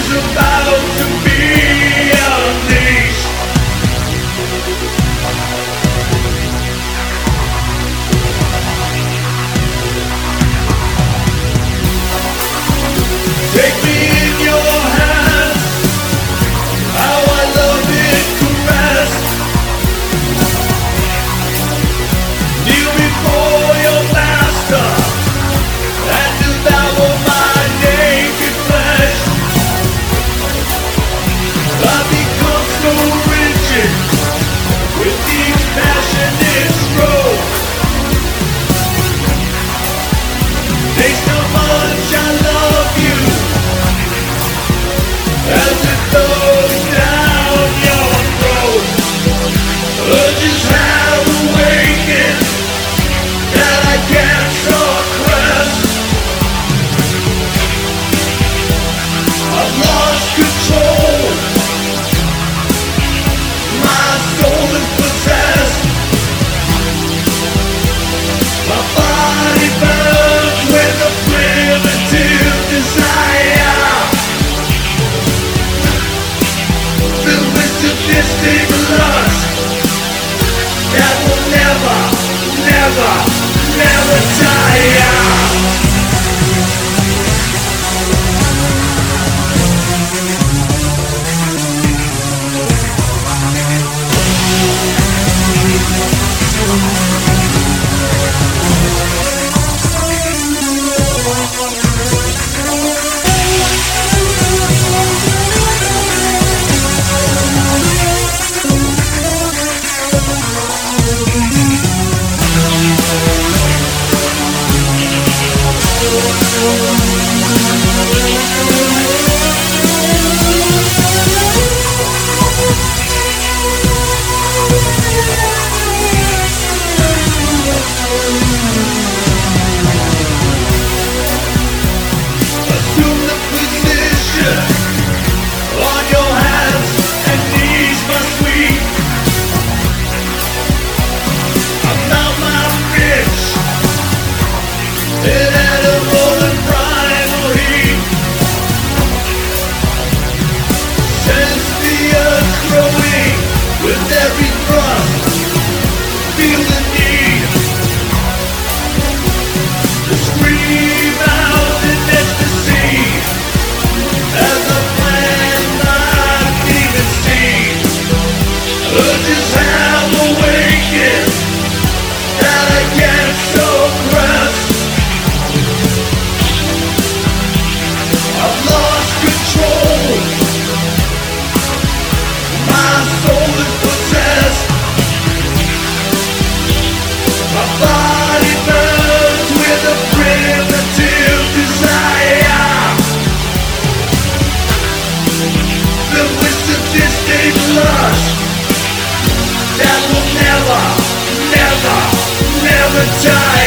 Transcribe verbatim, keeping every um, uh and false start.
about to be unleashed. Take me in your hands, how I love it caressed. Kneel before your master and devour my naked flesh. I become so rigid with each passionate stroke. Taste how much I love you as it flows down your throat. Urges have awakened that I can't suppress. I've lost control. My soul is possessed. My body burns with a primitive desire, filled with sadistic lust that will never, never, never tire. Assume the position on your hands and knees, my sweet. I'm not my rich, inedible and primal heat. Sense the earth growing with every thrust. Feel the need to scream out in ecstasy as I plant my demon seed. Urges have awakened that I can't suppress. I've lost control. My soul is possessed. My body burns with a primitive desire, filled with sadistic lust that will never, never, never die.